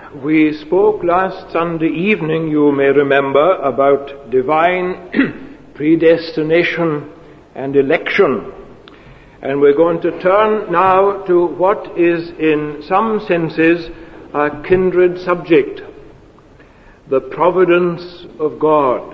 We spoke last Sunday evening, you may remember, about divine predestination and election. And we're going to turn now to what is in some senses a kindred subject, the providence of God.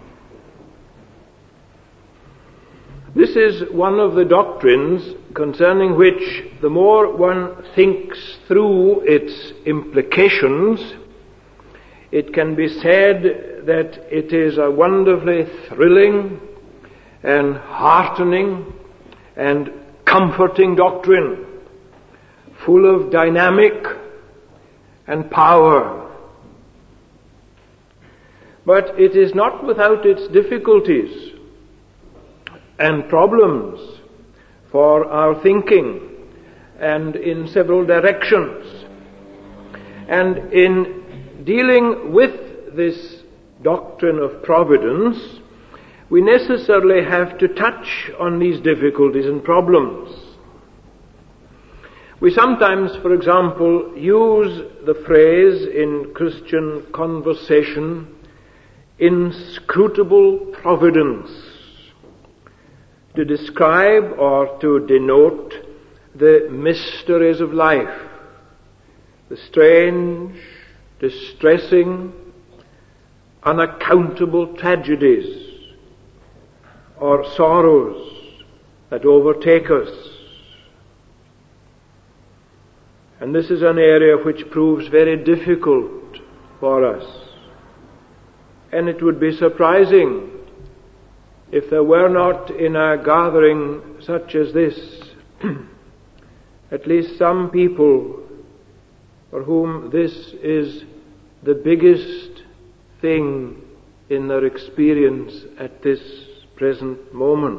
This is one of the doctrines concerning which the more one thinks through its implications, it can be said that it is a wonderfully thrilling and heartening and comforting doctrine, full of dynamic and power. But it is not without its difficulties and problems for our thinking, and in several directions. And in dealing with this doctrine of providence, we necessarily have to touch on these difficulties and problems. We sometimes, for example, use the phrase in Christian conversation, inscrutable providence, to describe or to denote the mysteries of life, the strange, distressing, unaccountable tragedies or sorrows that overtake us. And this is an area which proves very difficult for us. And it would be surprising if there were not in a gathering such as this at least some people for whom this is the biggest thing in their experience at this present moment.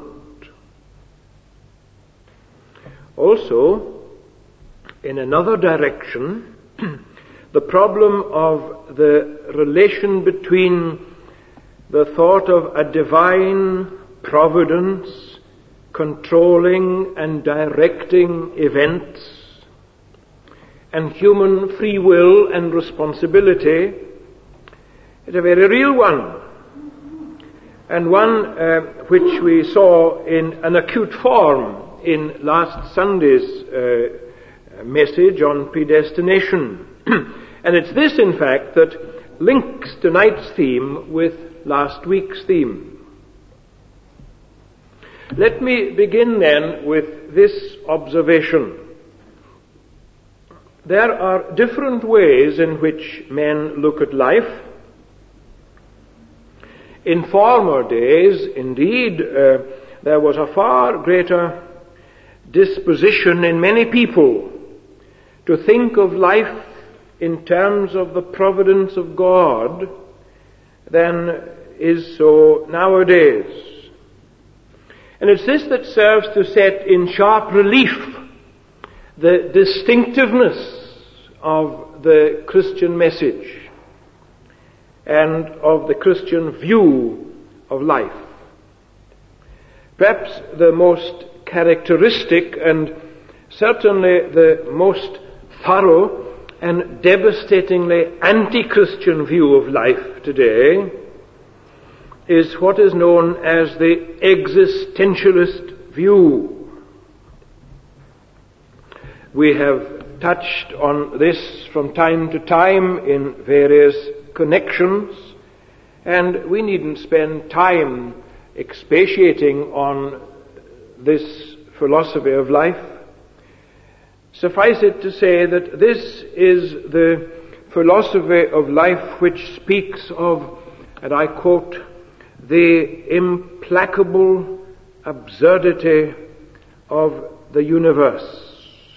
Also, in another direction, the problem of the relation between the thought of a divine providence controlling and directing events and human free will and responsibility is a very real one, and one which we saw in an acute form in last Sunday's message on predestination. And it's this, in fact, that links tonight's theme with last week's theme. Let me begin then with this observation. There are different ways in which men look at life. In former days, indeed, there was a far greater disposition in many people to think of life in terms of the providence of God than is so nowadays. And it's this that serves to set in sharp relief the distinctiveness of the Christian message and of the Christian view of life. Perhaps the most characteristic and certainly the most thorough and devastatingly anti-Christian view of life today is what is known as the existentialist view. We have touched on this from time to time in various connections, and we needn't spend time expatiating on this philosophy of life. Suffice it to say that this is the philosophy of life which speaks of, and I quote, the implacable absurdity of the universe.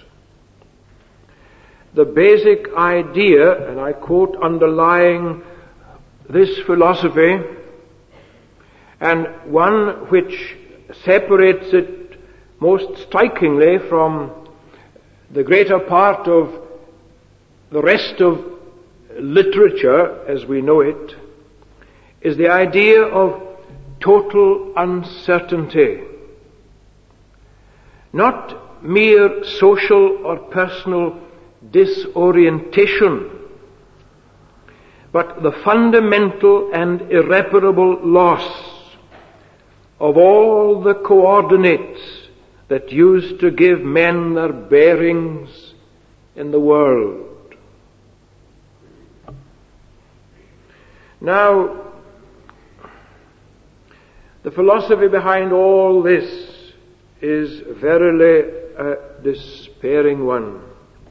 The basic idea, and I quote, underlying this philosophy, and one which separates it most strikingly from the greater part of the rest of literature as we know it, is the idea of total uncertainty. Not mere social or personal disorientation, but the fundamental and irreparable loss of all the coordinates that used to give men their bearings in the world. Now, the philosophy behind all this is verily a despairing one.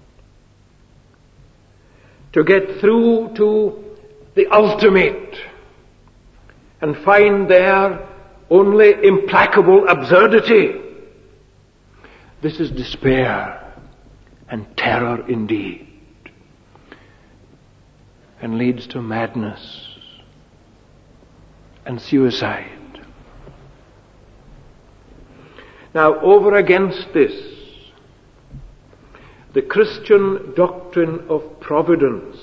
To get through to the ultimate and find there only implacable absurdity, this is despair and terror indeed, and leads to madness and suicide. Now, over against this, the Christian doctrine of providence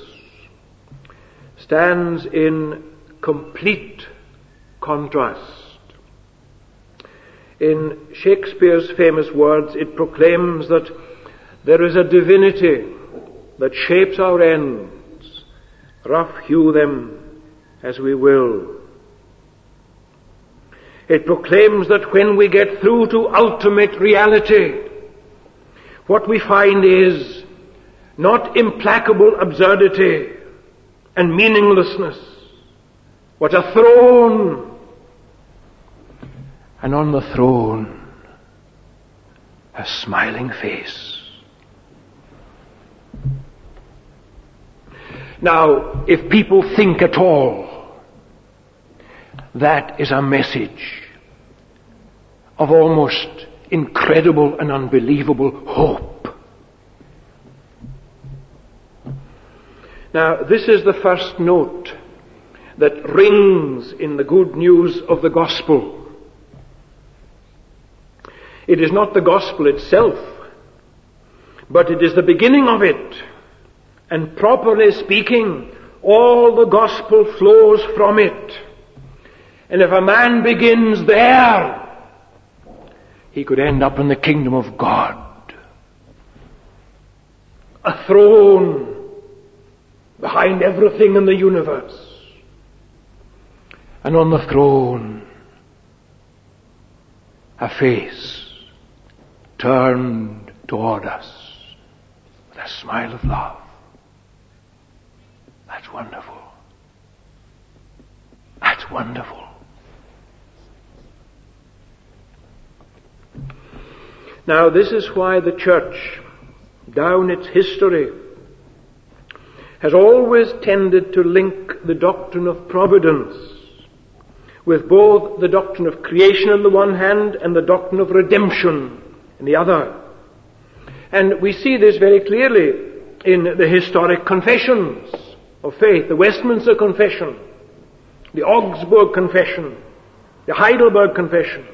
stands in complete contrast. In Shakespeare's famous words, it proclaims that there is a divinity that shapes our ends, rough hew them as we will. It proclaims that when we get through to ultimate reality, what we find is not implacable absurdity and meaninglessness, but a throne, and on the throne a smiling face. Now, if people think at all, that is a message of almost incredible and unbelievable hope. Now, this is the first note that rings in the good news of the gospel. It is not the gospel itself, but it is the beginning of it. And properly speaking, all the gospel flows from it. And if a man begins there, he could end up in the kingdom of God. A throne behind everything in the universe. And on the throne, a face turned toward us with a smile of love. That's wonderful. That's wonderful. Now, this is why the church, down its history, has always tended to link the doctrine of providence with both the doctrine of creation on the one hand and the doctrine of redemption on the other. And we see this very clearly in the historic confessions of faith, the Westminster Confession, the Augsburg Confession, the Heidelberg Confession.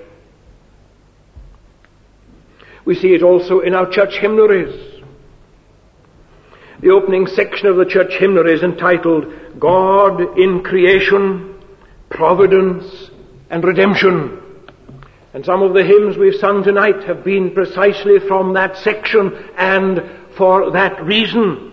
We see it also in our church hymnaries. The opening section of the church hymnary is entitled God in Creation, Providence and Redemption. And some of the hymns we've sung tonight have been precisely from that section and for that reason.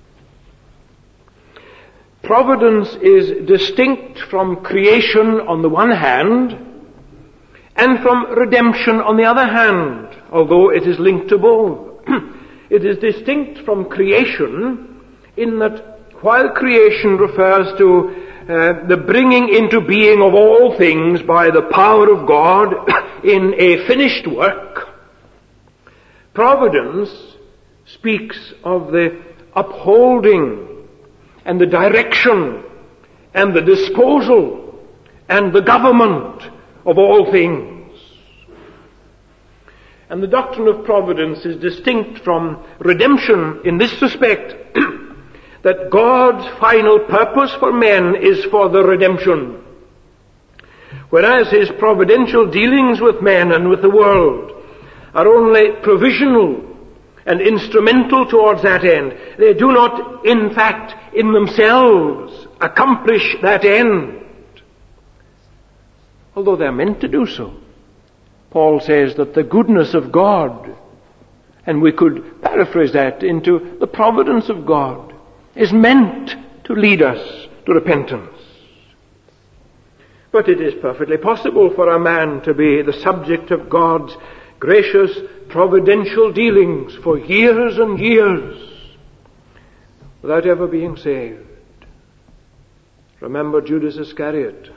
Providence is distinct from creation on the one hand and from redemption on the other hand, although it is linked to both. It is distinct from creation in that while creation refers to the bringing into being of all things by the power of God in a finished work, providence speaks of the upholding and the direction and the disposal and the government of all things. And the doctrine of providence is distinct from redemption in this respect, that God's final purpose for men is for the redemption, whereas His providential dealings with men and with the world are only provisional and instrumental towards that end. They do not, in fact, in themselves accomplish that end, although they are meant to do so. Paul says that the goodness of God, and we could paraphrase that into the providence of God, is meant to lead us to repentance. But it is perfectly possible for a man to be the subject of God's gracious providential dealings for years and years without ever being saved. Remember Judas Iscariot.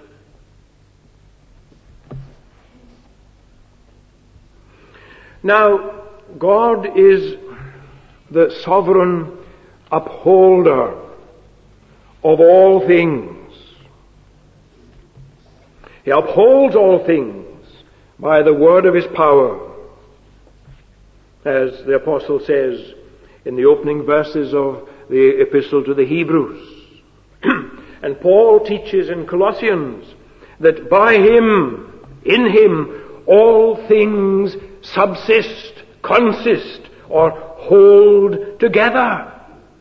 Now, God is the sovereign upholder of all things. He upholds all things by the word of his power, as the apostle says in the opening verses of the epistle to the Hebrews. And Paul teaches in Colossians that by him, in him, all things subsist, consist, or hold together.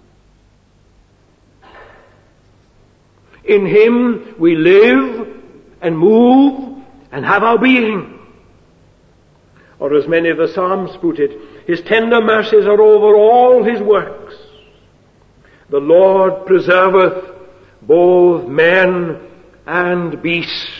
In him we live and move and have our being. Or as many of the Psalms put it, his tender mercies are over all his works. The Lord preserveth both man and beast.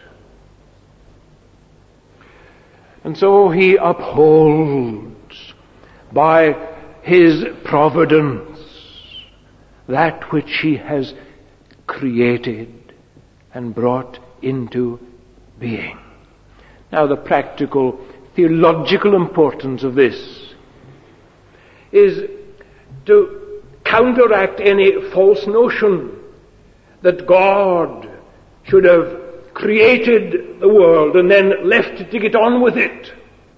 And so he upholds by his providence that which he has created and brought into being. Now, the practical theological importance of this is to counteract any false notion that God should have created the world and then left it to get on with it.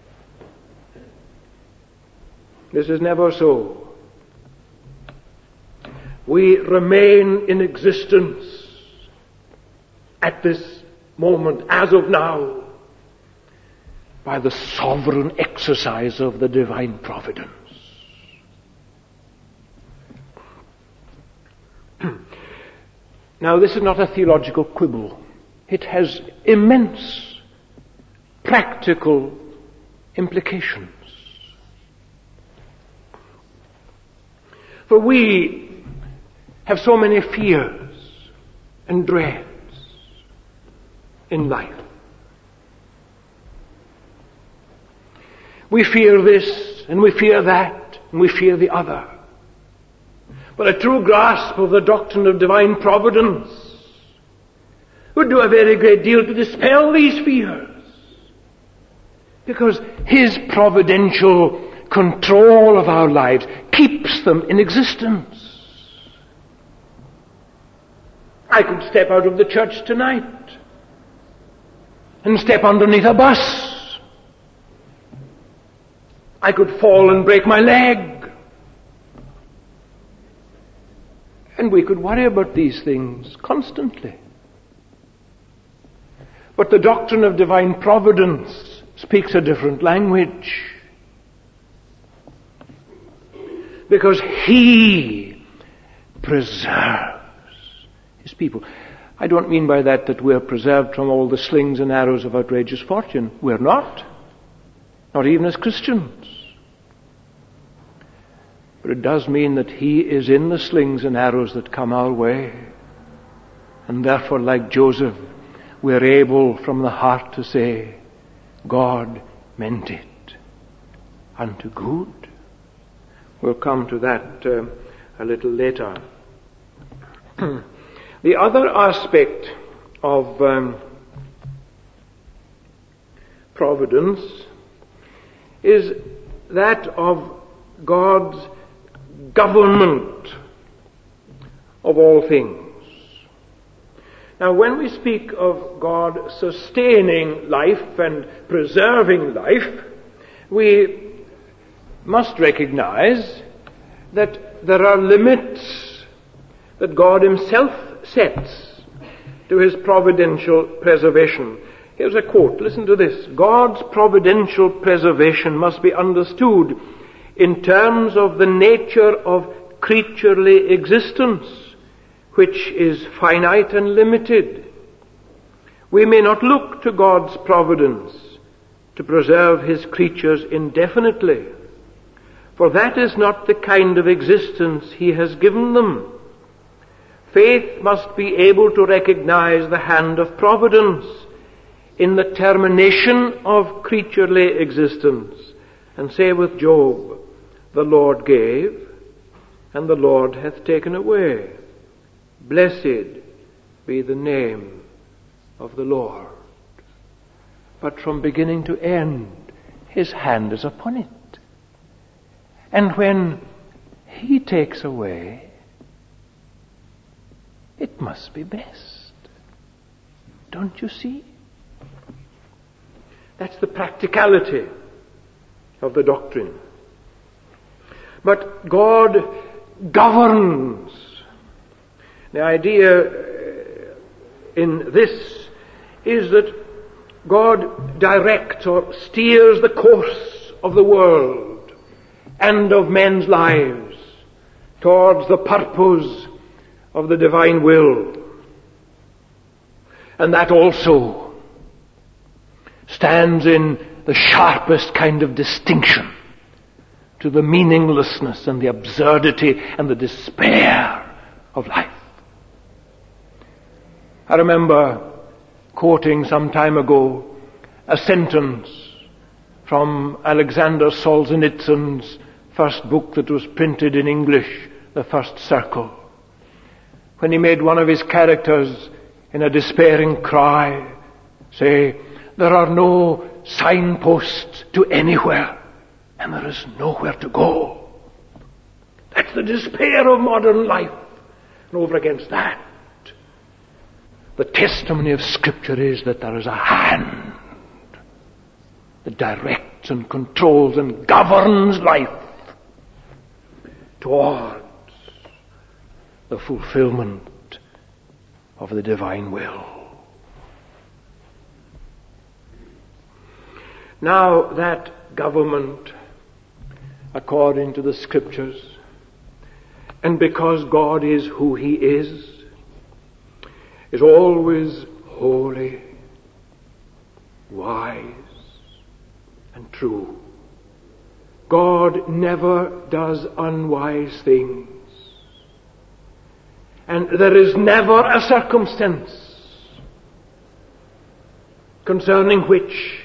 This is never so. We remain in existence at this moment, as of now, by the sovereign exercise of the divine providence. Now, this is not a theological quibble. It has immense practical implications. For we have so many fears and dreads in life. We fear this, and we fear that, and we fear the other. But a true grasp of the doctrine of divine providence would do a very great deal to dispel these fears, because his providential control of our lives keeps them in existence. I could step out of the church tonight and step underneath a bus. I could fall and break my leg. And we could worry about these things constantly. But the doctrine of divine providence speaks a different language. Because he preserves his people. I don't mean by that we're preserved from all the slings and arrows of outrageous fortune. We're not. Not even as Christians. But it does mean that he is in the slings and arrows that come our way. And therefore, like Joseph, we're able from the heart to say, God meant it unto good. We'll come to that a little later. The other aspect of providence is that of God's government of all things. Now, when we speak of God sustaining life and preserving life, we must recognize that there are limits that God himself sets to his providential preservation. Here's a quote. Listen to this. God's providential preservation must be understood in terms of the nature of creaturely existence, which is finite and limited. We may not look to God's providence to preserve his creatures indefinitely, for that is not the kind of existence he has given them. faith must be able to recognize the hand of providence in the termination of creaturely existence, and say with Job, the Lord gave, and the Lord hath taken away. Blessed be the name of the Lord. But from beginning to end, his hand is upon it. And when he takes away, it must be best. Don't you see? That's the practicality of the doctrine. But God governs. The idea in this is that God directs or steers the course of the world and of men's lives towards the purpose of the divine will. And that also stands in the sharpest kind of distinction to the meaninglessness and the absurdity and the despair of life. I remember quoting some time ago a sentence from Alexander Solzhenitsyn's first book that was printed in English, The First Circle, when he made one of his characters in a despairing cry say, "There are no signposts to anywhere, and there is nowhere to go." That's the despair of modern life. And over against that, the testimony of Scripture is that there is a hand that directs and controls and governs life towards the fulfillment of the divine will. Now that government, according to the Scriptures, and because God is who He is always holy, wise, and true. God never does unwise things. And there is never a circumstance concerning which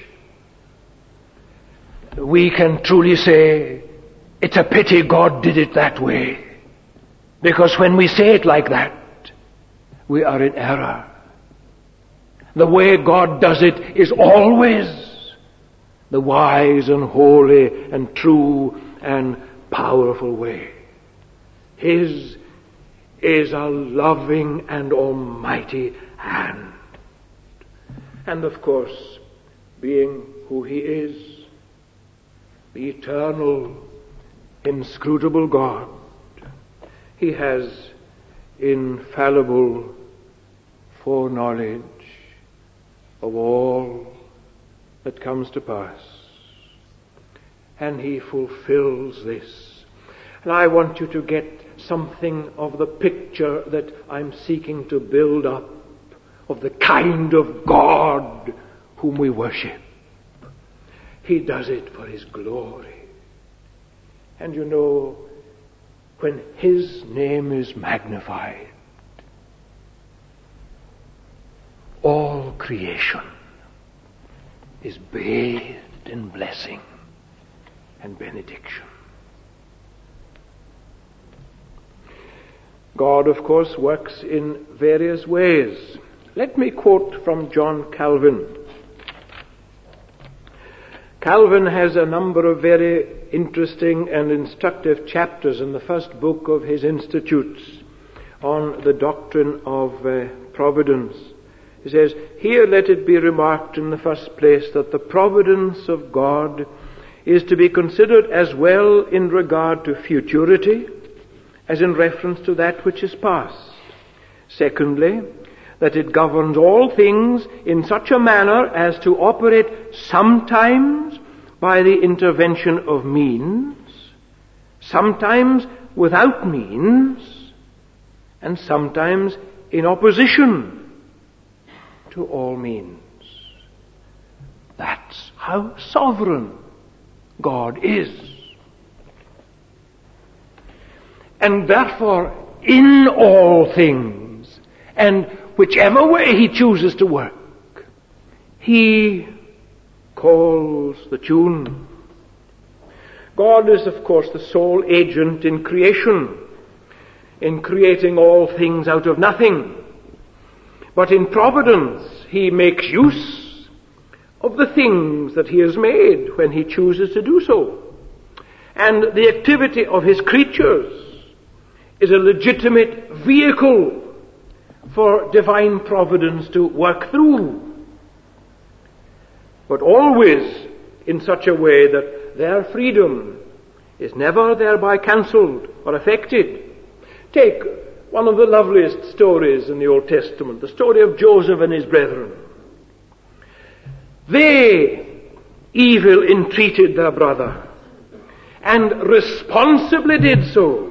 we can truly say, it's a pity God did it that way. Because when we say it like that, we are in error. The way God does it is always the wise and holy and true and powerful way. His is a loving and almighty hand. And of course, being who He is, the eternal, inscrutable God, He has infallible foreknowledge of all that comes to pass. And He fulfills this. And I want you to get something of the picture that I'm seeking to build up of the kind of God whom we worship. He does it for His glory. And you know, when His name is magnified, all creation is bathed in blessing and benediction. God, of course, works in various ways. Let me quote from John Calvin. Calvin has a number of very interesting and instructive chapters in the first book of his Institutes on the doctrine of providence. He says, "Here let it be remarked in the first place that the providence of God is to be considered as well in regard to futurity as in reference to that which is past. Secondly, that it governs all things in such a manner as to operate sometimes by the intervention of means, sometimes without means, and sometimes in opposition to all means." That's how sovereign God is. And therefore, in all things, And whichever way he chooses to work, he calls the tune. God is, of course, the sole agent in creation, in creating all things out of nothing. But in providence, he makes use of the things that he has made when he chooses to do so. And the activity of his creatures is a legitimate vehicle for divine providence to work through, but always in such a way that their freedom is never thereby cancelled or affected. Take one of the loveliest stories in the Old Testament, the story of Joseph and his brethren. They evil entreated their brother, and responsibly did so.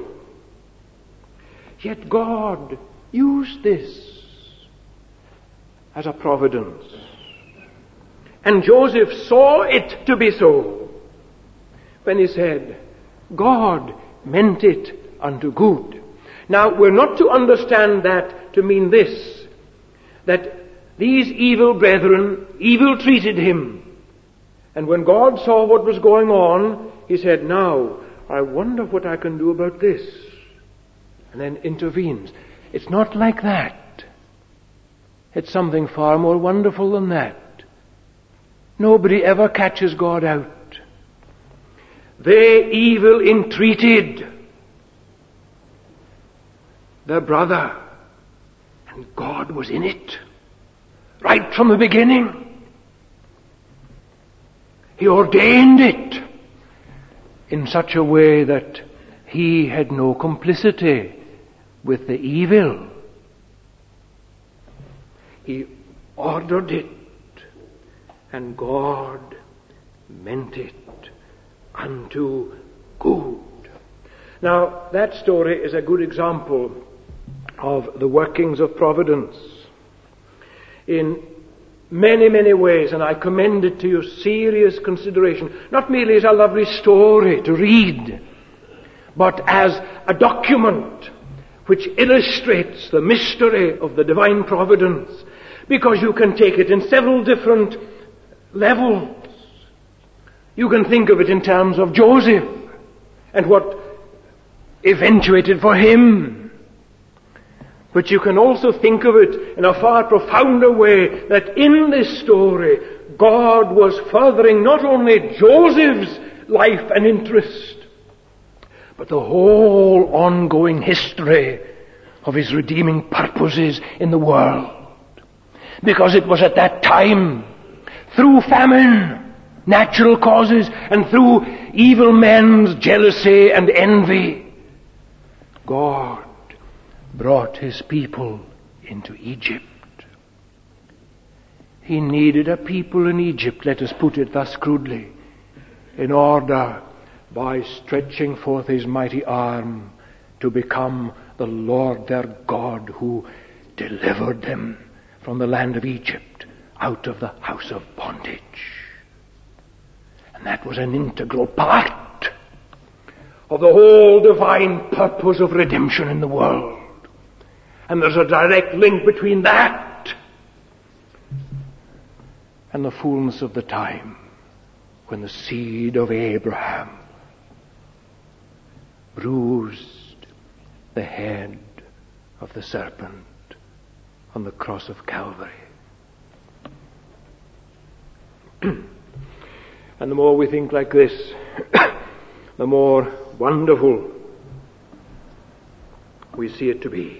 Yet God used this as a providence. And Joseph saw it to be so when he said, God meant it unto good. Now, we're not to understand that to mean this, that these evil brethren evil treated him. And when God saw what was going on, he said, now, I wonder what I can do about this. And then intervenes. It's not like that. It's something far more wonderful than that. Nobody ever catches God out. They evil entreated their brother, and God was in it right from the beginning. He ordained it in such a way that he had no complicity with the evil. He ordered it, and God meant it unto good. Now, that story is a good example of the workings of providence in many, many ways, and I commend it to your serious consideration, not merely as a lovely story to read, but as a document which illustrates the mystery of the divine providence, because you can take it in several different levels. You can think of it in terms of Joseph and what eventuated for him. But you can also think of it in a far profounder way, that in this story, God was furthering not only Joseph's life and interest, but the whole ongoing history of his redeeming purposes in the world. Because it was at that time, through famine, natural causes, and through evil men's jealousy and envy, God brought his people into Egypt. He needed a people in Egypt, let us put it thus crudely, in order, by stretching forth his mighty arm, to become the Lord their God, who delivered them from the land of Egypt out of the house of bondage. And that was an integral part of the whole divine purpose of redemption in the world. And there's a direct link between that and the fullness of the time when the seed of Abraham bruised the head of the serpent on the cross of Calvary. And the more we think like this, the more wonderful we see it to be.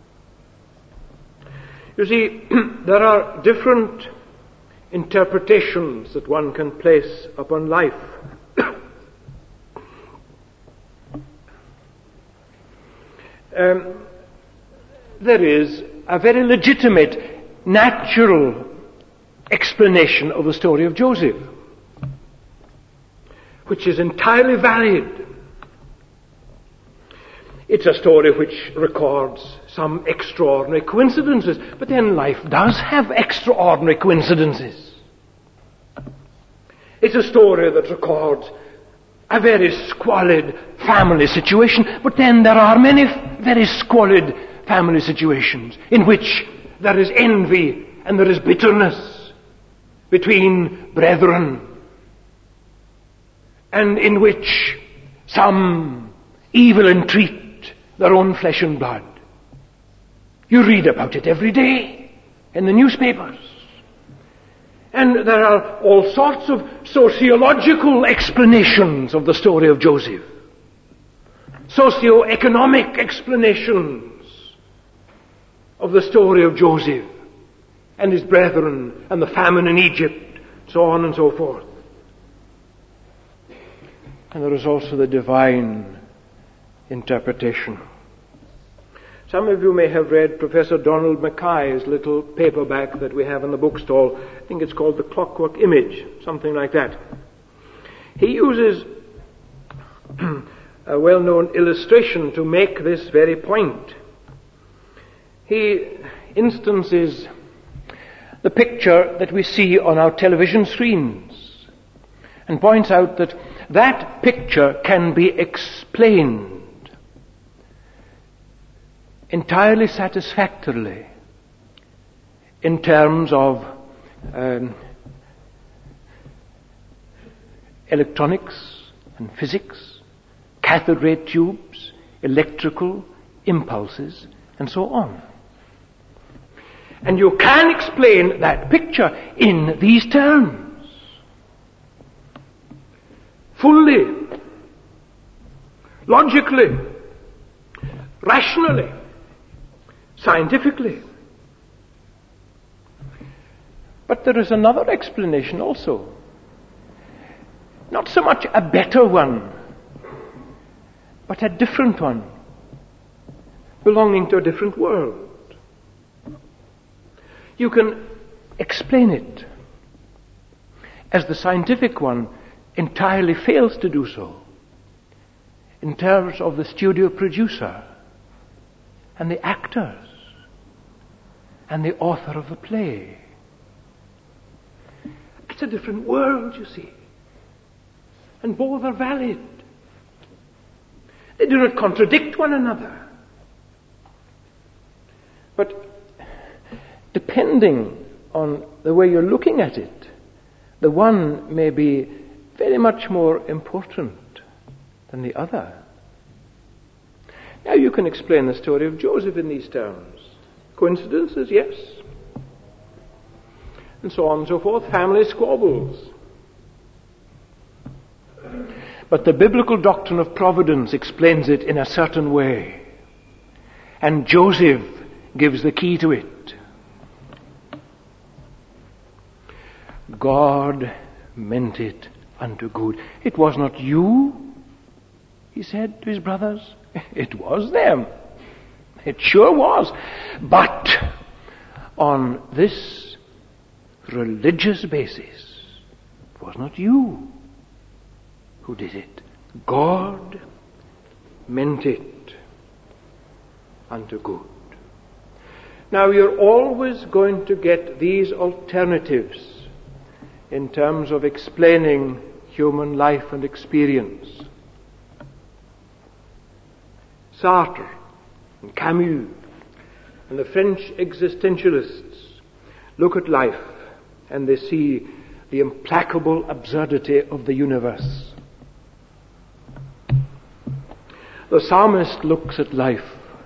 You see, there are different interpretations that one can place upon life. There is a very legitimate, natural explanation of the story of Joseph, which is entirely valid. It's a story which records some extraordinary coincidences, but then life does have extraordinary coincidences. It's a story that records a very squalid family situation, but then there are many very squalid family situations in which there is envy and there is bitterness between brethren, and in which some evil entreat their own flesh and blood. You read about it every day in the newspapers. And there are all sorts of sociological explanations of the story of Joseph. Socio-economic explanations of the story of Joseph and his brethren and the famine in Egypt, so on and so forth. And there is also the divine interpretation. Some of you may have read Professor Donald Mackay's little paperback that we have in the bookstall. I think it's called The Clockwork Image, something like that. He uses a well-known illustration to make this very point. He instances the picture that we see on our television screens and points out that that picture can be explained entirely satisfactorily in terms of electronics and physics, cathode ray tubes, electrical impulses, and so on. And you can explain that picture in these terms. Fully, logically, rationally, scientifically. But there is another explanation also. Not so much a better one, but a different one, belonging to a different world. You can explain it as the scientific one entirely fails to do so, in terms of the studio producer and the actors and the author of the play. It's a different world, you see. And both are valid. They do not contradict one another. But depending on the way you're looking at it, the one may be very much more important than the other. Now you can explain the story of Joseph in these terms. Coincidences, yes. And so on and so forth. Family squabbles. But the biblical doctrine of providence explains it in a certain way. And Joseph gives the key to it. God meant it unto good. It was not you, he said to his brothers. It was them. It sure was. But on this religious basis, it was not you who did it. God meant it unto good. Now you're always going to get these alternatives in terms of explaining human life and experience. Sartre and Camus and the French existentialists look at life and they see the implacable absurdity of the universe. The psalmist looks at life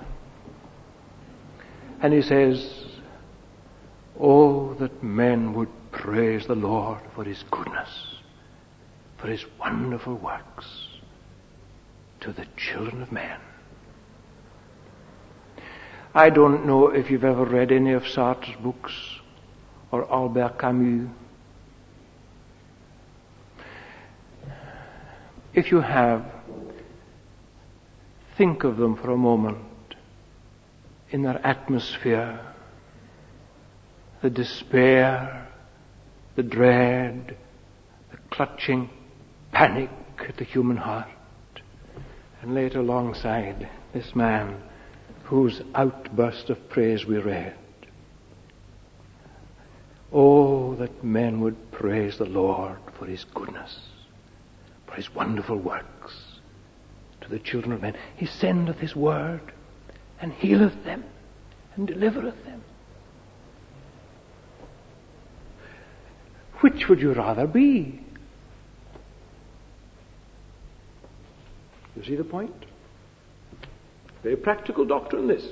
and he says, "Oh, that men would praise the Lord for his goodness, for his wonderful works to the children of men." I don't know if you've ever read any of Sartre's books or Albert Camus. If you have, think of them for a moment in their atmosphere, the despair, the dread, the clutching panic at the human heart, and lay it alongside this man whose outburst of praise we read. Oh, that men would praise the Lord for his goodness, for his wonderful works to the children of men. He sendeth his word, and healeth them and delivereth them. Which would you rather be? You see the point? Very practical doctrine, this.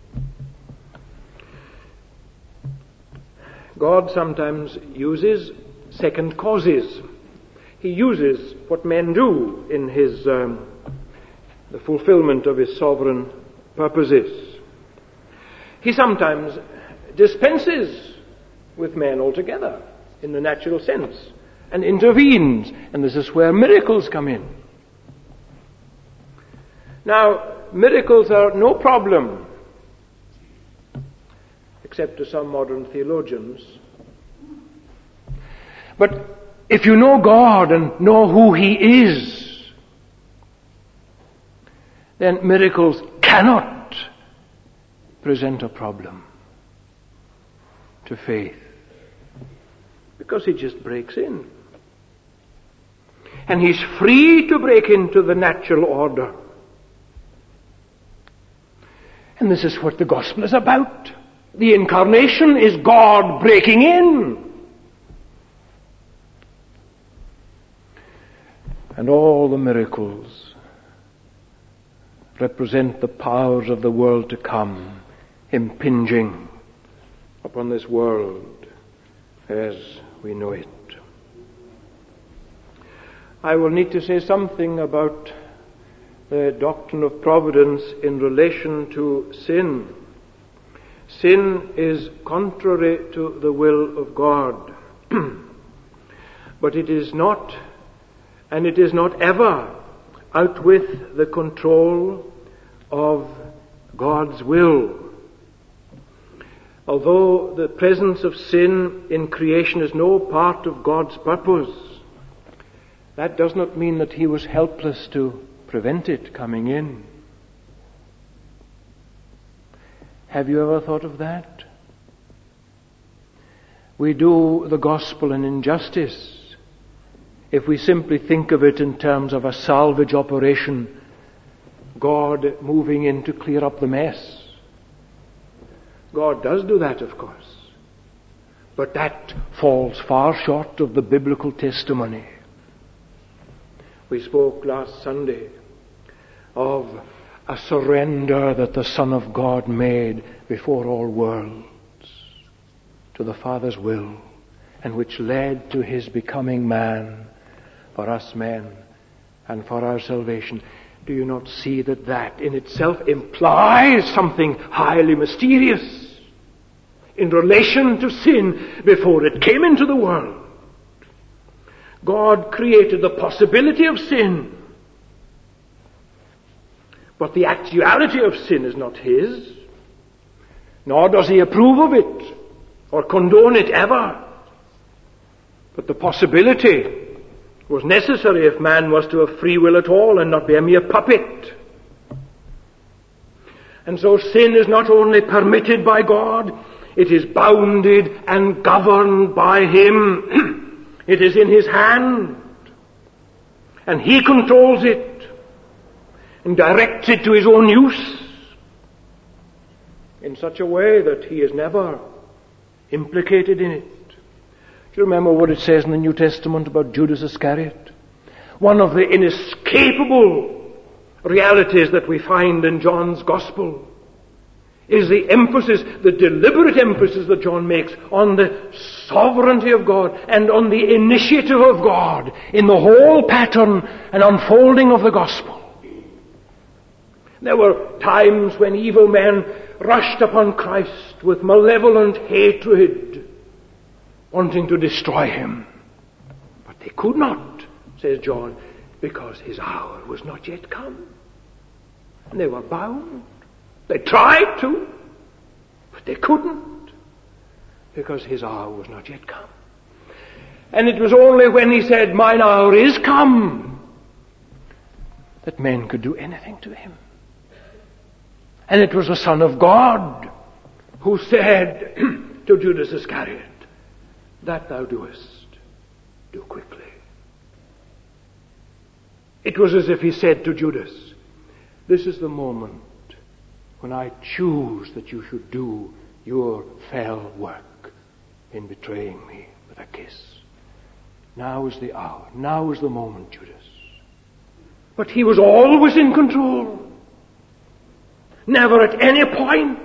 God sometimes uses second causes. He uses what men do in his the fulfillment of his sovereign purposes. He sometimes dispenses with men altogether in the natural sense and intervenes, and this is where miracles come in. Now, miracles are no problem, except to some modern theologians. But if you know God and know who He is, then miracles cannot present a problem to faith, because He just breaks in. And He's free to break into the natural order. And this is what the gospel is about. The incarnation is God breaking in. And all the miracles represent the powers of the world to come impinging upon this world as we know it. I will need to say something about the doctrine of providence in relation to sin. Sin is contrary to the will of God. But it is not, and it is not ever, out with the control of God's will. Although the presence of sin in creation is no part of God's purpose, that does not mean that He was helpless to prevent it coming in. Have you ever thought of that? We do the gospel an injustice if we simply think of it in terms of a salvage operation, God moving in to clear up the mess. God does do that, of course, but that falls far short of the biblical testimony. We spoke last Sunday of a surrender that the Son of God made before all worlds to the Father's will, and which led to His becoming man for us men and for our salvation. Do you not see that that in itself implies something highly mysterious in relation to sin before it came into the world? God created the possibility of sin, but the actuality of sin is not His, nor does He approve of it or condone it ever. But the possibility was necessary if man was to have free will at all and not be a mere puppet. And so sin is not only permitted by God, it is bounded and governed by Him. It is in His hand, and He controls it and directs it to His own use in such a way that He is never implicated in it. Do you remember what it says in the New Testament about Judas Iscariot? One of the inescapable realities that we find in John's Gospel is the emphasis, the deliberate emphasis that John makes on the sovereignty of God and on the initiative of God in the whole pattern and unfolding of the gospel. There were times when evil men rushed upon Christ with malevolent hatred, wanting to destroy Him. But they could not, says John, because His hour was not yet come. And they were bound. They tried to, but they couldn't, because His hour was not yet come. And it was only when He said, "Mine hour is come," that men could do anything to Him. And it was the Son of God who said to Judas Iscariot, "That thou doest, do quickly." It was as if He said to Judas, "This is the moment when I choose that you should do your fell work in betraying me with a kiss. Now is the hour. Now is the moment, Judas. But he was always in control. Never at any point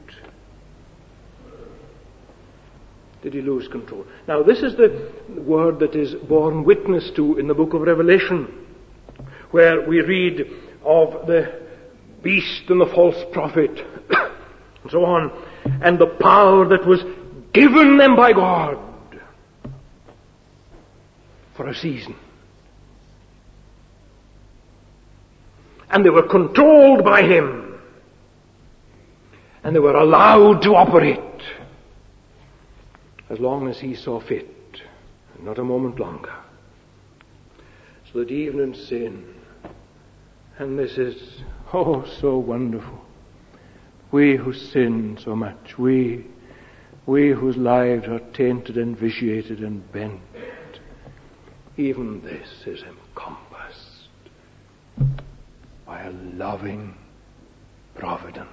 did he lose control. Now this is the word that is borne witness to in the book of Revelation, where we read of the beast and the false prophet and so on, and the power that was given them by God for a season. And they were controlled by him, and they were allowed to operate as long as he saw fit, and not a moment longer. So that even in sin, and this is, so wonderful, we who sin so much, we whose lives are tainted and vitiated and bent, even this is encompassed by a loving providence.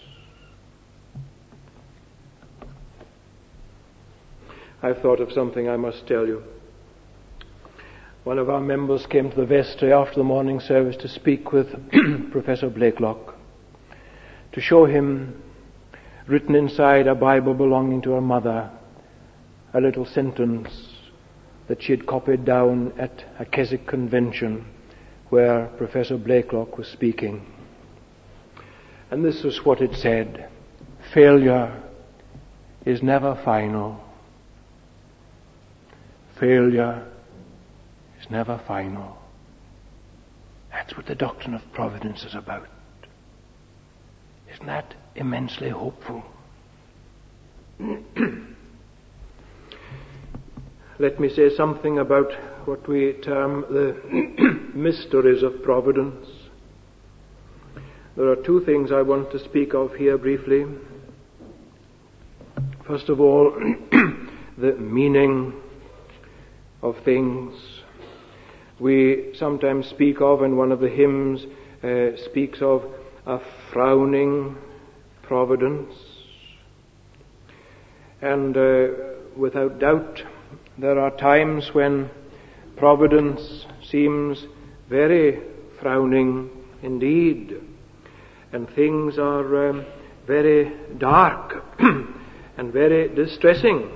I've thought of something I must tell you. One of our members came to the vestry after the morning service to speak with Professor Blakelock, to show him, written inside a Bible belonging to her mother, a little sentence that she had copied down at a Keswick convention where Professor Blakelock was speaking. And this was what it said: failure is never final. Failure is never final. That's what the doctrine of providence is about. Isn't that immensely hopeful? Let me say something about what we term the mysteries of providence. There are two things I want to speak of here briefly. First of all, the meaning of things. We sometimes speak of, and one of the hymns speaks of, a frowning providence. And without doubt, there are times when providence seems very frowning indeed, and things are very dark and very distressing.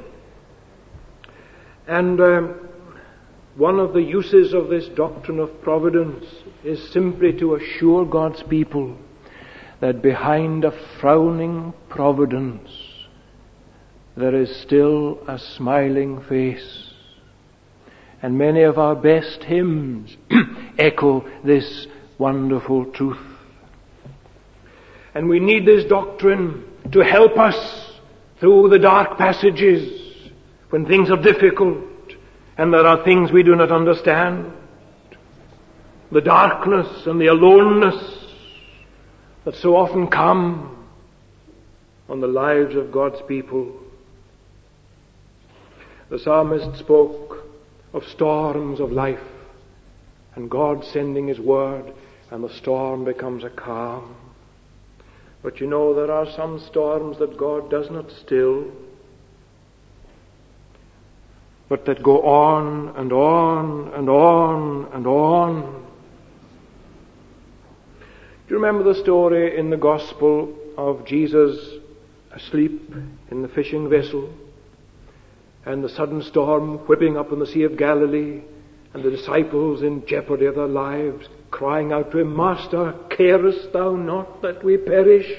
And one of the uses of this doctrine of providence is simply to assure God's people that behind a frowning providence there is still a smiling face. And many of our best hymns echo this wonderful truth. And we need this doctrine to help us through the dark passages when things are difficult and there are things we do not understand. The darkness and the aloneness that so often come on the lives of God's people. The psalmist spoke of storms of life and God sending His word and the storm becomes a calm. But you know, there are some storms that God does not still, but that go on and on and on and on. Do you remember the story in the Gospel of Jesus asleep in the fishing vessel and the sudden storm whipping up in the Sea of Galilee and the disciples in jeopardy of their lives crying out to Him, Master, carest Thou not that we perish?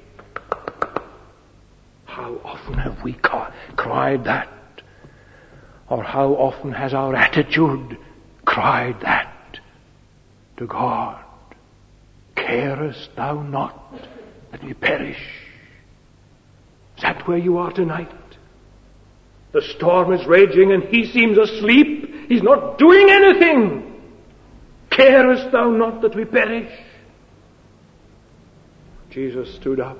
How often have we cried that? Or how often has our attitude cried that to God? Carest Thou not that we perish? Is that where you are tonight? The storm is raging and He seems asleep. He's not doing anything. Carest Thou not that we perish? Jesus stood up,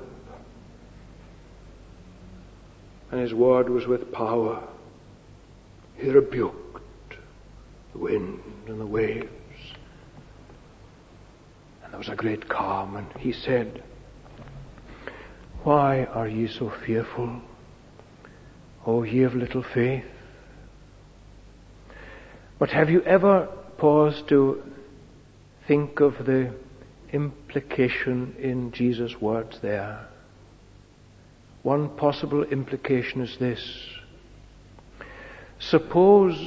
and His word was with power. He rebuked the wind and the waves, and there was a great calm, and He said, Why are ye so fearful, O ye of little faith? But have you ever paused to think of the implication in Jesus' words there? One possible implication is this. Suppose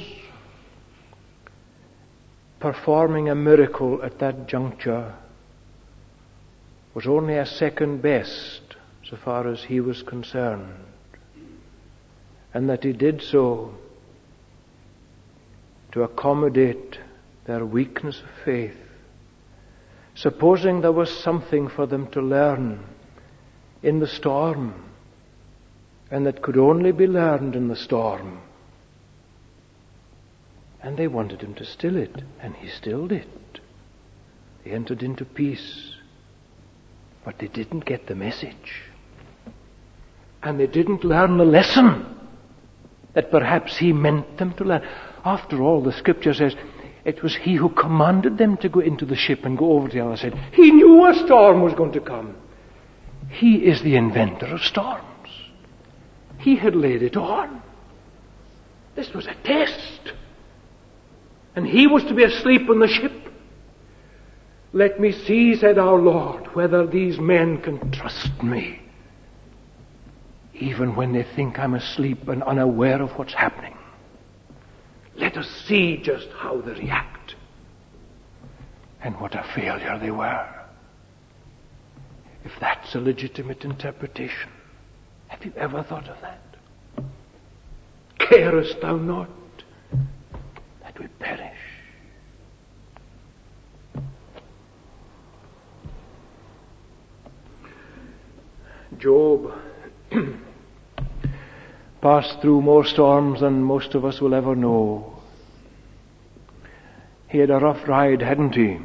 performing a miracle at that juncture was only a second best so far as he was concerned, and that he did so to accommodate their weakness of faith. Supposing there was something for them to learn in the storm, and that could only be learned in the storm. And they wanted him to still it, and he stilled it. They entered into peace, but they didn't get the message. And they didn't learn the lesson that perhaps he meant them to learn. After all, the scripture says, it was he who commanded them to go into the ship and go over to the other side. He knew a storm was going to come. He is the inventor of storms. He had laid it on. This was a test. And he was to be asleep on the ship. Let me see, said our Lord, whether these men can trust me, even when they think I'm asleep and unaware of what's happening. Let us see just how they react. And what a failure they were. If that's a legitimate interpretation, have you ever thought of that? Carest thou not that we perish? Job passed through more storms than most of us will ever know. He had a rough ride, hadn't he?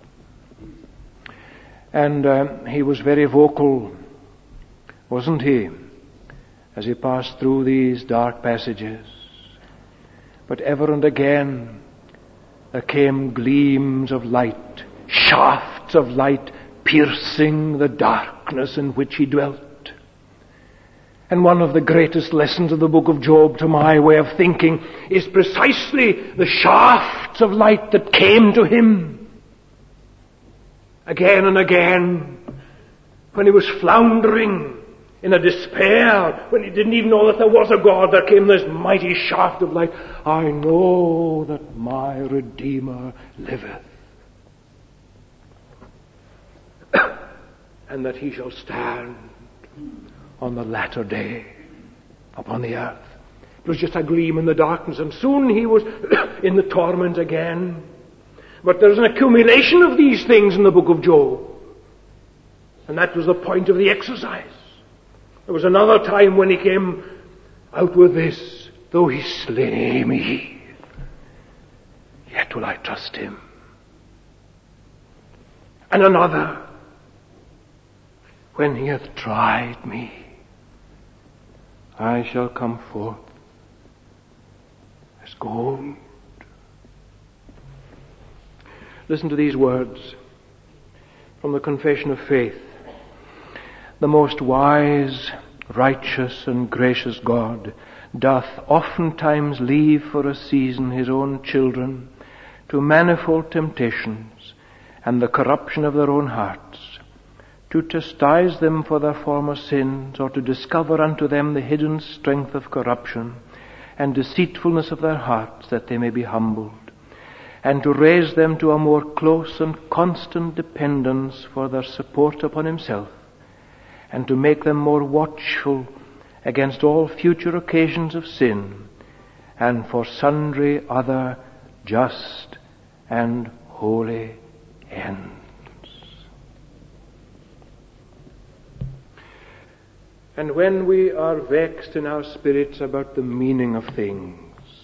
And he was very vocal, wasn't he, as he passed through these dark passages. But ever and again there came gleams of light, shafts of light piercing the darkness in which he dwelt. And one of the greatest lessons of the book of Job, to my way of thinking, is precisely the shafts of light that came to him. Again and again, when he was floundering in a despair, when he didn't even know that there was a God, there came this mighty shaft of light. I know that my Redeemer liveth, and that he shall stand on the latter day upon the earth. It was just a gleam in the darkness, and soon he was in the torment again. But there's an accumulation of these things in the book of Job, and that was the point of the exercise. There was another time when he came out with this, though he slay me, yet will I trust him. And another, when he hath tried me, I shall come forth as gold. Listen to these words from the Confession of Faith. The most wise, righteous, and gracious God doth oftentimes leave for a season his own children to manifold temptations and the corruption of their own hearts, to chastise them for their former sins, or to discover unto them the hidden strength of corruption and deceitfulness of their hearts, that they may be humbled, and to raise them to a more close and constant dependence for their support upon himself, and to make them more watchful against all future occasions of sin, and for sundry other just and holy ends. And when we are vexed in our spirits about the meaning of things,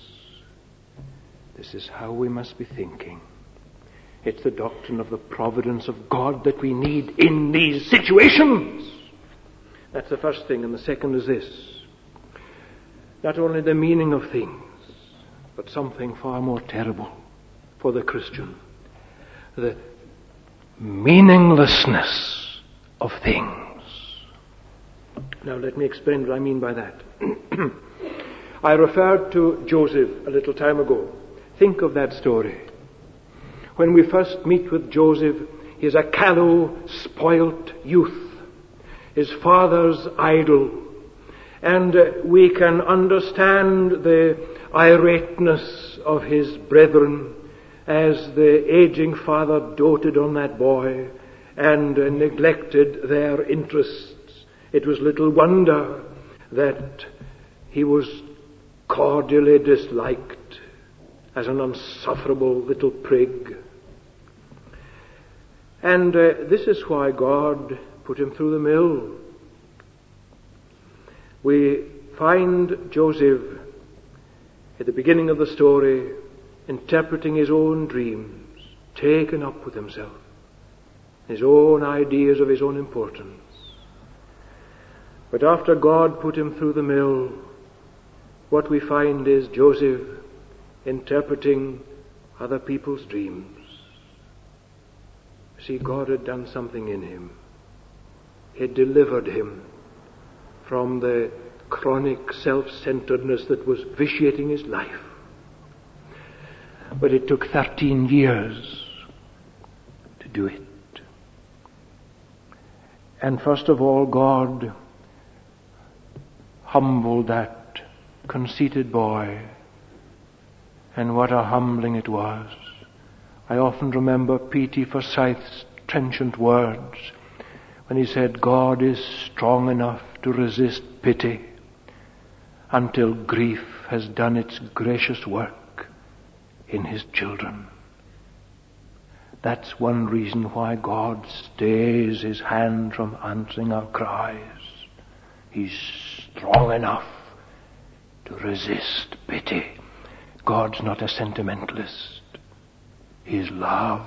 this is how we must be thinking. It's the doctrine of the providence of God that we need in these situations. That's the first thing. And the second is this. Not only the meaning of things, but something far more terrible for the Christian. The meaninglessness of things. Now let me explain what I mean by that. I referred to Joseph a little time ago. Think of that story. When we first meet with Joseph, he is a callow, spoilt youth, his father's idol. And we can understand the irateness of his brethren as the aging father doted on that boy and neglected their interests. It was little wonder that he was cordially disliked as an unsufferable little prig. And this is why God put him through the mill. We find Joseph at the beginning of the story interpreting his own dreams, taken up with himself, his own ideas of his own importance. But after God put him through the mill, what we find is Joseph interpreting other people's dreams. See, God had done something in him. He had delivered him from the chronic self-centeredness that was vitiating his life. But it took 13 years to do it. And first of all, God humbled that conceited boy. And what a humbling it was. I often remember P.T. Forsyth's trenchant words when he said, God is strong enough to resist pity until grief has done its gracious work in his children. That's one reason why God stays his hand from answering our cries. He's strong enough to resist pity. God's not a sentimentalist. He is love.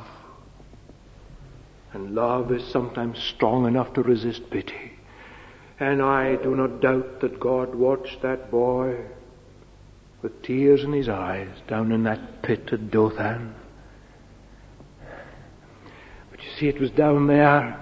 And love is sometimes strong enough to resist pity. And I do not doubt that God watched that boy with tears in his eyes down in that pit at Dothan. But you see, it was down there.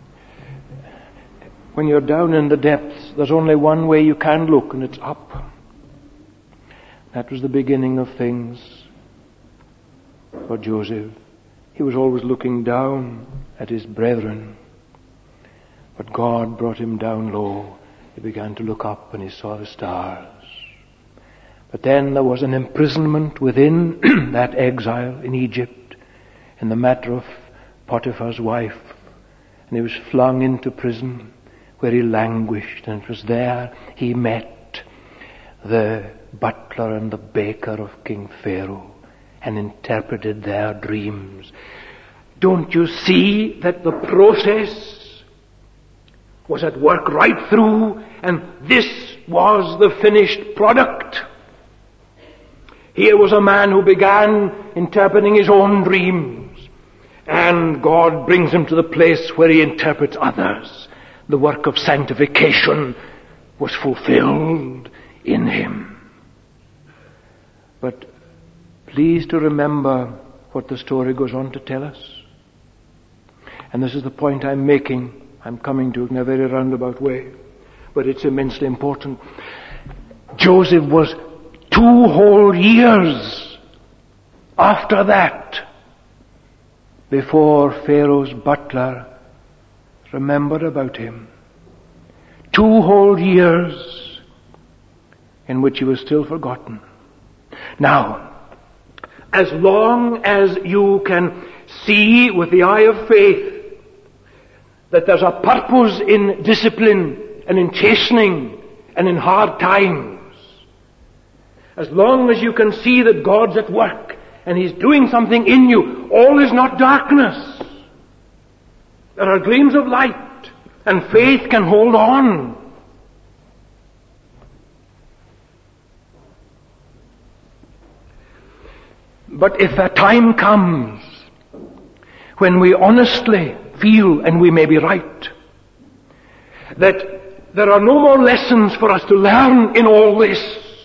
When you're down in the depths, there's only one way you can look, and it's up. That was the beginning of things for Joseph. He was always looking down at his brethren. But God brought him down low. He began to look up and he saw the stars. But then there was an imprisonment within that exile in Egypt in the matter of Potiphar's wife. And he was flung into prison where he languished. And it was there he met the butler and the baker of King Pharaoh and interpreted their dreams. Don't you see that the process was at work right through, and this was the finished product? Here was a man who began interpreting his own dreams, and God brings him to the place where he interprets others. The work of sanctification was fulfilled in him. But please to remember what the story goes on to tell us. And this is the point I'm making. I'm coming to it in a very roundabout way, but it's immensely important. Joseph was 2 whole years after that before Pharaoh's butler remembered about him. 2 whole years in which he was still forgotten. Now, as long as you can see with the eye of faith that there's a purpose in discipline and in chastening and in hard times, as long as you can see that God's at work and He's doing something in you, all is not darkness. There are gleams of light, and faith can hold on. But if a time comes when we honestly feel, and we may be right, that there are no more lessons for us to learn in all this,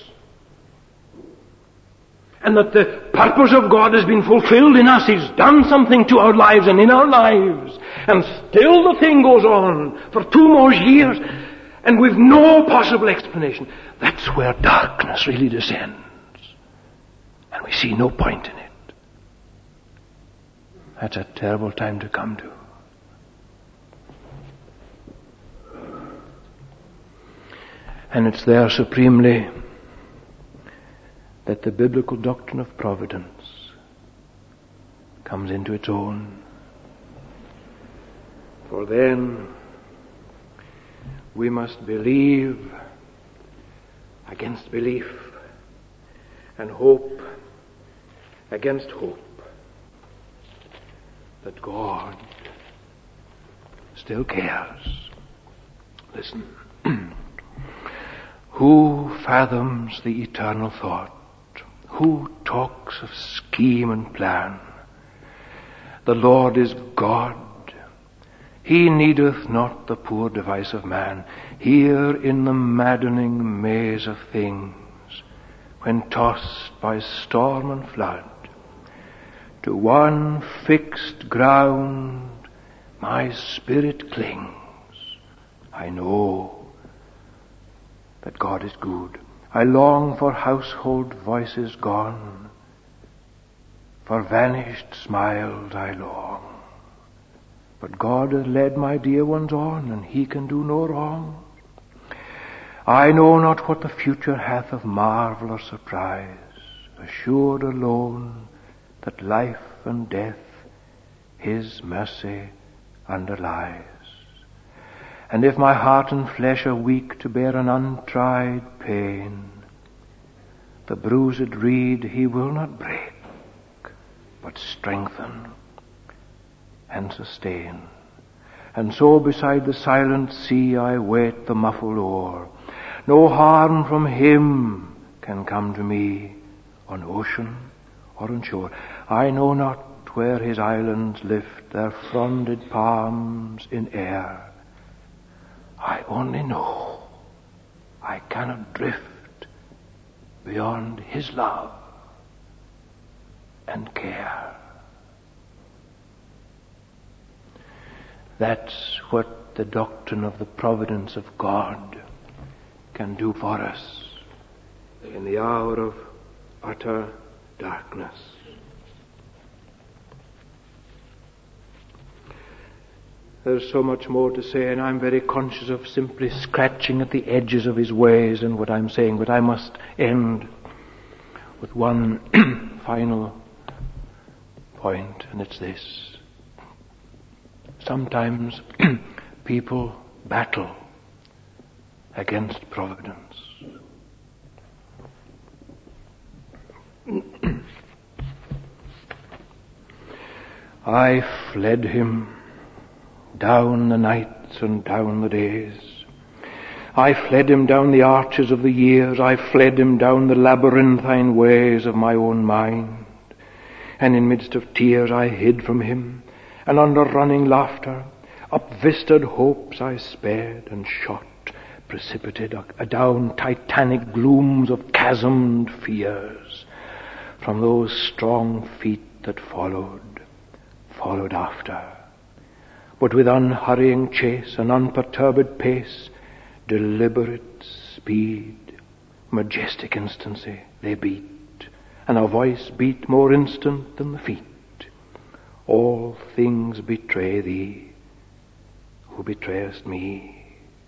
and that the purpose of God has been fulfilled in us, He's done something to our lives and in our lives, and still the thing goes on for 2 more years, and with no possible explanation. That's where darkness really descends. And we see no point in it. That's a terrible time to come to. And it's there supremely that the biblical doctrine of providence comes into its own. For then we must believe against belief and hope against hope that God still cares. Listen. Who fathoms the eternal thought? Who talks of scheme and plan? The Lord is God. He needeth not the poor device of man. Here in the maddening maze of things, when tossed by storm and flood, to one fixed ground my spirit clings. I know that God is good. I long for household voices gone, for vanished smiles I long. But God has led my dear ones on, and He can do no wrong. I know not what the future hath of marvel or surprise, assured alone that life and death His mercy underlies. And if my heart and flesh are weak to bear an untried pain, the bruised reed He will not break, but strengthen and sustain. And so beside the silent sea I wait the muffled oar. No harm from Him can come to me on ocean or on shore. I know not where His islands lift their fronded palms in air. I only know I cannot drift beyond His love and care. That's what the doctrine of the providence of God can do for us in the hour of utter darkness. There's so much more to say, and I'm very conscious of simply scratching at the edges of His ways and what I'm saying, but I must end with one final point, and it's this. Sometimes people battle against providence. I fled Him down the nights and down the days. I fled Him down the arches of the years. I fled Him down the labyrinthine ways of my own mind. And in midst of tears I hid from Him, and under running laughter, up vistaed hopes I sped and shot, precipitated adown titanic glooms of chasmed fears from those strong feet that followed after. But with unhurrying chase and unperturbed pace, deliberate speed, majestic instancy, they beat, and our voice beat more instant than the feet. All things betray Thee, who betrayest me.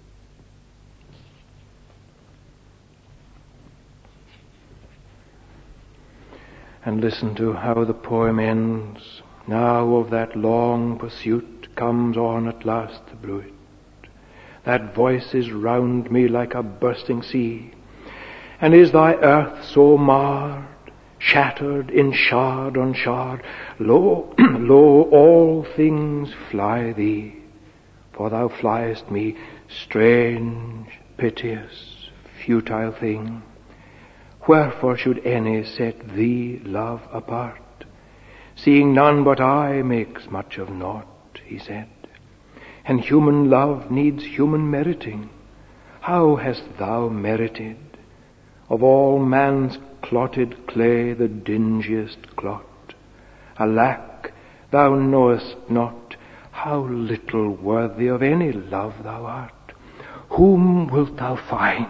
And listen to how the poem ends. Now of that long pursuit comes on at last the bruit. That voice is round me like a bursting sea. And is Thy earth so marred, shattered in shard on shard? Lo, lo, all things fly Thee, for Thou fliest me, strange, piteous, futile thing. Wherefore should any set Thee, love, apart? Seeing none but I makes much of naught, He said. And human love needs human meriting. How hast Thou merited of all man's clotted clay the dingiest clot? Alack, Thou knowest not how little worthy of any love Thou art. Whom wilt thou find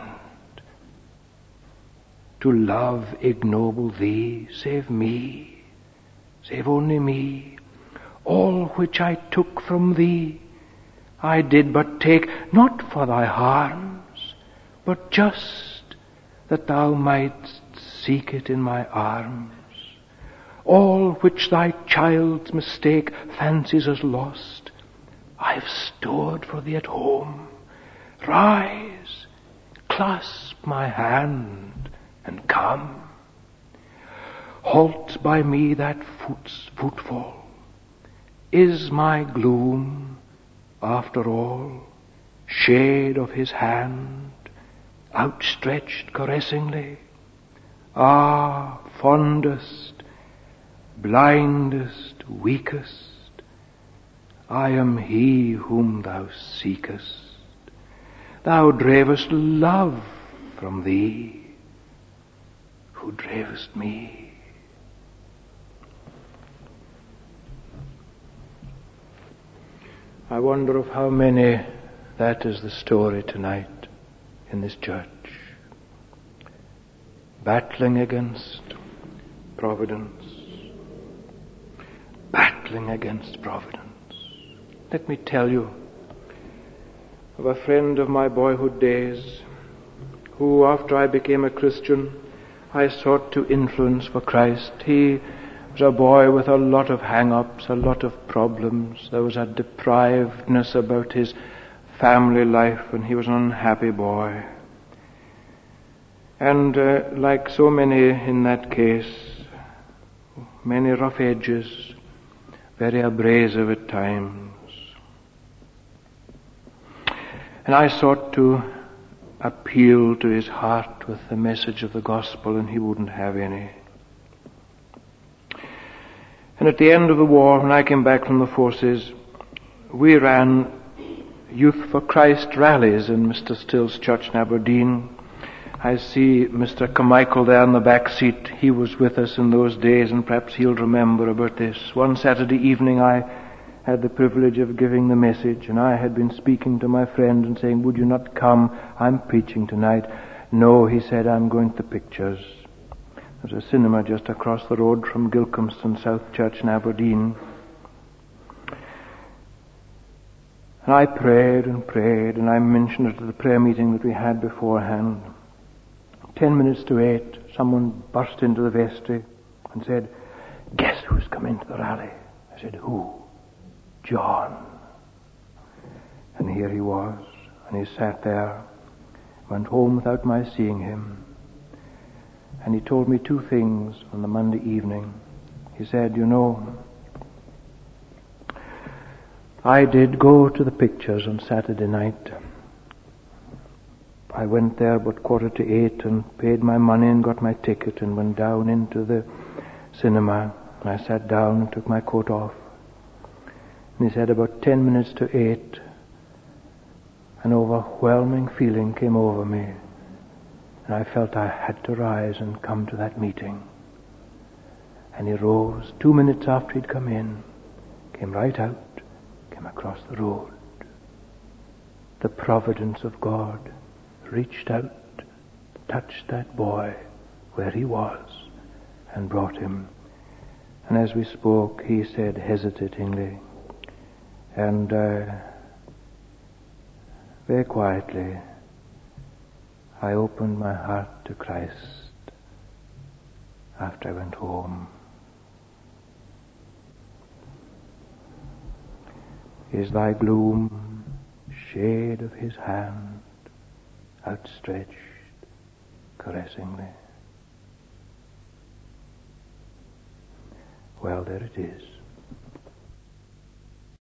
to love ignoble thee, save me, save only me? All which I took from thee, I did but take, not for thy harms, but just that thou mightst seek it in my arms. All which thy child's mistake fancies as lost, I've stored for thee at home. Rise, clasp my hand, and come. Halt by me that footfall. Is my gloom, after all, shade of his hand, outstretched caressingly? Ah, fondest, blindest, weakest, I am he whom thou seekest. Thou dravest love from thee, who dravest me. I wonder of how many that is the story tonight in this church. Battling against providence. Battling against providence. Let me tell you of a friend of my boyhood days who, after I became a Christian, I sought to influence for Christ. He was a boy with a lot of hang-ups, a lot of problems. There was a deprivedness about his family life, and he was an unhappy boy. And like so many in that case, many rough edges, very abrasive at times. And I sought to appeal to his heart with the message of the gospel, and he wouldn't have any. And at the end of the war, when I came back from the forces, we ran Youth for Christ rallies in Mr. Still's church in Aberdeen. I see Mr. Carmichael there in the back seat. He was with us in those days, and perhaps he'll remember about this. One Saturday evening I had the privilege of giving the message, and I had been speaking to my friend and saying, would you not come? I'm preaching tonight. No, he said, I'm going to the pictures. There's a cinema just across the road from Gilcomston South Church in Aberdeen. And I prayed, and I mentioned it at the prayer meeting that we had beforehand. 10 minutes to 8, someone burst into the vestry and said, guess who's come into the rally? I said, who? John. And here he was, and he sat there, went home without my seeing him. And he told me two things on the Monday evening. He said, you know, I did go to the pictures on Saturday night. I went there about 7:45 and paid my money and got my ticket and went down into the cinema. And I sat down and took my coat off. And he said, about 10 minutes to 8, an overwhelming feeling came over me. And I felt I had to rise and come to that meeting. And he rose 2 minutes after he'd come in, came right out, came across the road. The providence of God reached out, touched that boy where he was, and brought him. And as we spoke, he said hesitatingly, and very quietly, I opened my heart to Christ after I went home. Is thy gloom shade of his hand outstretched caressingly? Well, there it is.